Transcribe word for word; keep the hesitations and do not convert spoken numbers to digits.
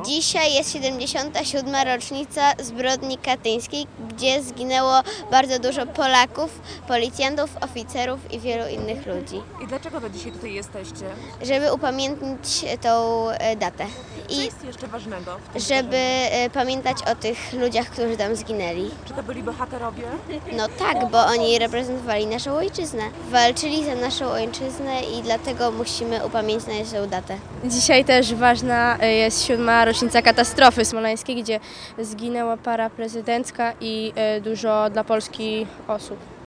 Dzisiaj jest siedemdziesiąta siódma rocznica zbrodni katyńskiej, gdzie zginęło bardzo dużo Polaków, policjantów, oficerów i wielu innych ludzi. I dlaczego wy dzisiaj tutaj jesteście? Żeby upamiętnić tą e, datę Co i jest jeszcze ważnego w tym żeby wydarzeniu? e, pamiętać o tych ludziach, którzy tam zginęli. Czy to byli bohaterowie? No tak, bo oni reprezentowali naszą ojczyznę. Walczyli za naszą ojczyznę i dlatego musimy upamiętniać tę datę. Dzisiaj też ważna jest siódma rocznica katastrofy smoleńskiej, gdzie zginęła para prezydencka i dużo dla Polski osób.